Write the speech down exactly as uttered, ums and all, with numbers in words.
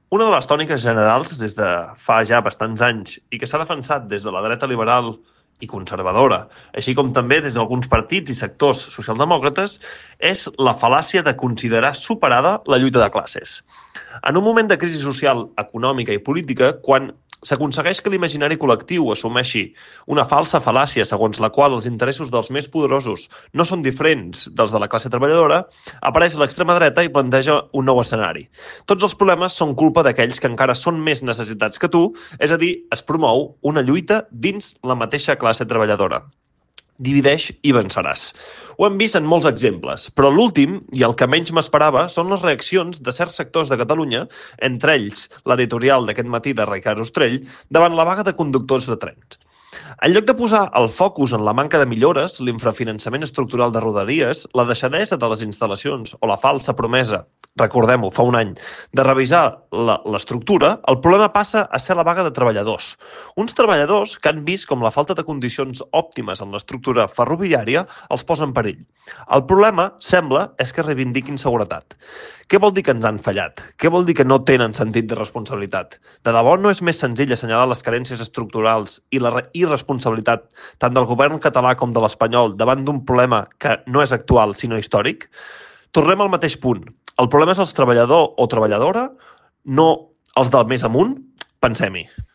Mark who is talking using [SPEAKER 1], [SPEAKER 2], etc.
[SPEAKER 1] Una de les tòniques generals des de fa ja bastants anys i que s'ha defensat des de la dreta liberal i conservadora, així com també des d'alguns partits i sectors socialdemòcrates, és la fal·làcia de considerar superada la lluita de classes. En un moment de crisi social, econòmica i política, quan s'aconsegueix que l'imaginari col·lectiu assumeixi una falsa fal·làcia segons la qual els interessos dels més poderosos no són diferents dels de la classe treballadora, apareix l'extrema dreta i planteja un nou escenari. Tots els problemes són culpa d'aquells que encara són més necessitats que tu, és a dir, es promou una lluita dins la mateixa classe treballadora. Divideix i venceràs. Ho hem vist en molts exemples, però l'últim, i el que menys m'esperava, són les reaccions de certs sectors de Catalunya, entre ells l'editorial d'aquest matí de Ricard Ostrell, davant la vaga de conductors de trens. En lloc de posar el focus en la manca de millores, l'infrafinançament estructural de Rodalies, la deixadesa de les instal·lacions o la falsa promesa, recordem-ho, fa un any, de revisar l'estructura, el problema passa a ser la vaga de treballadors. Uns treballadors que han vist com la falta de condicions òptimes en l'estructura ferroviària els posa en perill. El problema, sembla, és que reivindiquin seguretat. Què vol dir que ens han fallat? Què vol dir que no tenen sentit de responsabilitat? De debò no és més senzill assenyalar les carències estructurals i la irresponsabilitat tant del govern català com de l'espanyol davant d'un problema que no és actual sinó històric? Tornem al mateix punt. El problema és el treballador o treballadora, no els del més amunt? Pensem-hi.